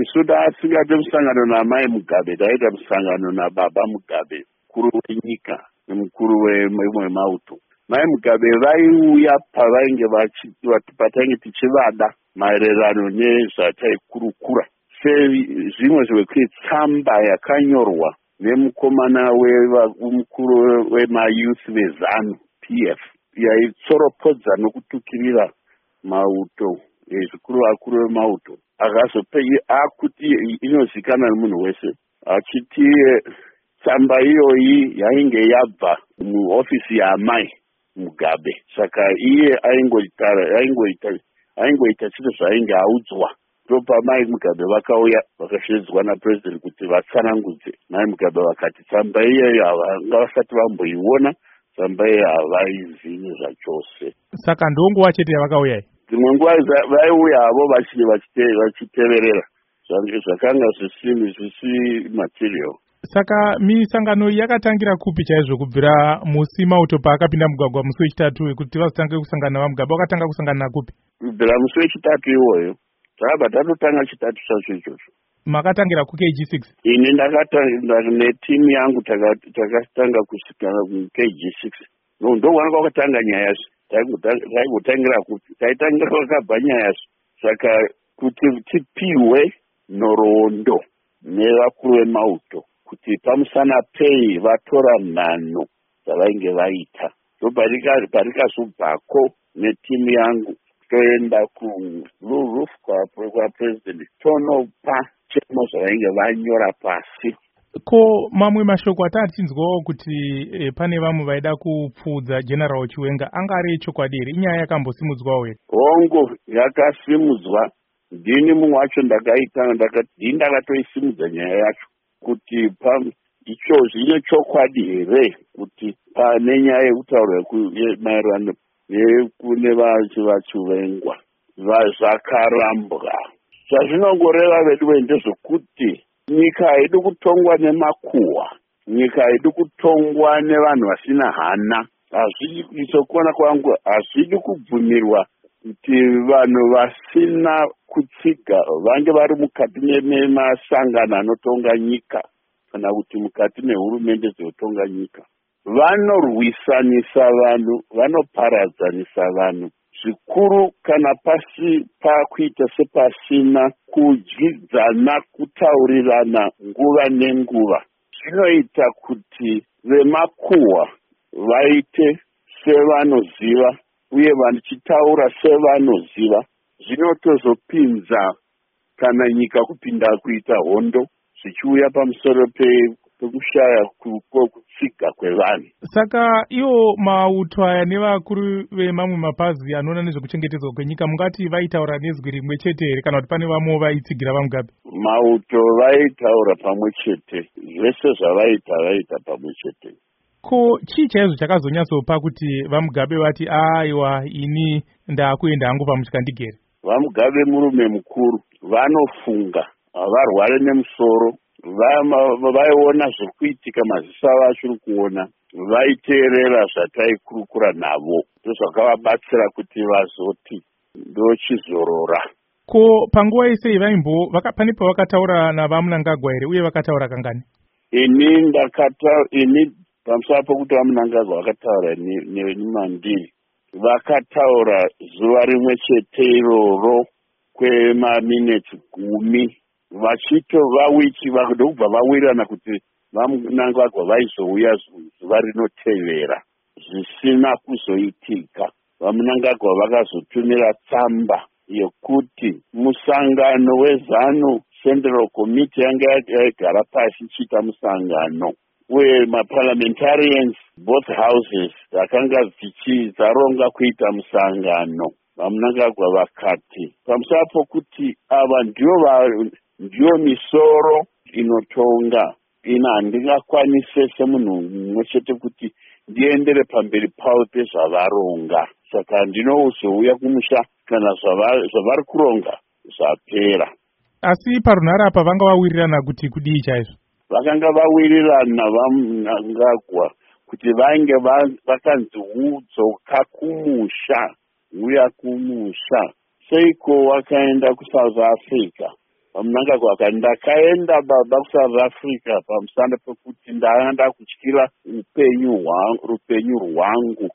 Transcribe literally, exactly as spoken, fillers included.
isu tasingade musangano namai Mugabe, taita musangano nababa Mugabe, mukuru wenyika nemukuru wemauto. Mai Mugabe vaiuya pavainge patainge tichivada maererano nezvataikurukura. Zvimwe zvekuitsamba yakanyorwa nemukomana wemukuru wemayouth vezanu P F yaitsoropodza nokutukirira mauto zvikuru vakuru vemauto akazope akuti inozikanwa nemunhu wese achiti tsamba iyoyi yainge yabva muofisi yaamai Mugabe. Saka iye aingoitara aingoita aingoita chito zvainge audzwa. Topa mai Mugabe vakauya vakashedzwa napresident kuti vatsanangudze. Mai Mugabe vakati tsamba iyoyo havanga vasati vamboiona, tsamba iyoyo havaizivi zvachose. Saka ndonguva chete yavakauya. Dzimwe nguva vaiuya havo vachiteverera zvakanga zvisimi zvisi material. Saka misangano yakatangira kupi chaizvo kubvira musi mauto paakapinda mugwagwa musi wechitatu wekuti vazotange kusangana vaMugabe wakatanga kusangana kupi? Kubvira musi wechitatu iwoyo takabva tatotanga chitatu chacho ichocho. Makatangira ku K G six? Ini ndakatanga netimu yangu takatanga kusvikana ku K G six. No, ndo wanga wakatanga nyaya taingotangira kuti taitangira kwakabva nyaya. Saka kuti tipiwe nhoroondo nevakuru vemauto kuti pamusana pei vatora nhano dzavainge vaita. Parikazobvako netimu yangu toenda kuroof kwapresident tonopa chemo zvavainge vanyora pasi. Ko mamwe mashoko atatichinzwawo kuti e, pane vamwe vaida kupfudza General Chiwenga angari chokwadi here? Inyaya yakambosimudzwawo here? Hongo yakasimudzwa. Ndini mumwe wacho ndakaita ndakati ndakatoisimudza nyaya yacho kuti pa ichozvi ine chokwadi here kuti pane nyaya yekutaura maererano nekune vachivengwa zvakarambwa. Zvazvinongoreva vedu ndezvokuti nyika haidi kutongwa nemakuhwa, nyika haidi kutongwa nevanhu vasina hana. Hazvidi sokuona kwangu, hazvidi kubvumirwa kuti vanhu vasina kutsiga vange vari mukati memasangano anotonga nyika kana kuti mukati mehurumende dzinotonga nyika. Vanorwisanisa vanhu, vanoparadzanisa vanhu. Zvikuru kana pasi pakuita sepasina kudyidzana, kutaurirana nguva nenguva, zvinoita kuti vemakuhwa vaite sevanoziva uye vachitaura sevanoziva. Zvinotozopinza kana nyika kupinda kuita hondo zvichiuya pamusoro pekushaya kutsiga kwevanhu. Saka iwo mauto aya nevakuru vemamwe mapazi anoona nezvekuchengetedzwa kwenyika mungati vaitaura nezwi rimwe chete here kana kuti pane vamwe vaitsigira vaMugabe? Mauto vaitaura pamwe chete, zvese zvavaita vaita pamwe chete. Ko chii chaizvo chakazonyatsopa kuti vaMugabe vati aiwa ini ndakuenda hangu pamusika ndigere? VaMugabe murume mukuru, vanofunga, havarware nemusoro, vaiona zviri kuitika maziso avo achiri kuona, vaiteerera zvataikurukura navo. Ndozvakavabatsira kuti vazoti ndochizorora. Ko panguva yese vaimbo pane pavakataura navaMnangagwa here uye vakataura kangani? Ini ndakata ini pamusoro pokuti vaMnangagwa vakataura neMandiri, vakataura zuva rimwe chete iroro kwemaminitsi gumi vachito vawichi vakudobva vawirirana kuti vaMnangagwa vaizouya zuva rinotevera zvisina kuzoitika. VaMnangagwa vakazotumira tsamba yekuti musangano wezanu Central Committee yanga yagara pasi ichiita musangano uye maparliamentarians both houses dzakanga dzichizaronga kuita musangano. VaMnangagwa vakati pamusoro pokuti ava ndio ndio misoro inotonga, ina handingakwanise semunhu mumwe chete kuti ndiendere pamberi pavo pezvavaronga. Saka ndinozouya kumusha kana zvavari kuronga zvapera. Asi parunhare apa vanga vawirirana kuti kudii chaizvo? Vakanga vawirirana vaMnangagwa kuti vainge vakanzi hudzoka kumusha, uya kumusha. Seiko wakaenda kuSouth Africa? pamunanga kwaka ndakaenda baba kuSouth Africa pamusana pekuti ndanga kutyira upenyu hwangu rupenyu rwangu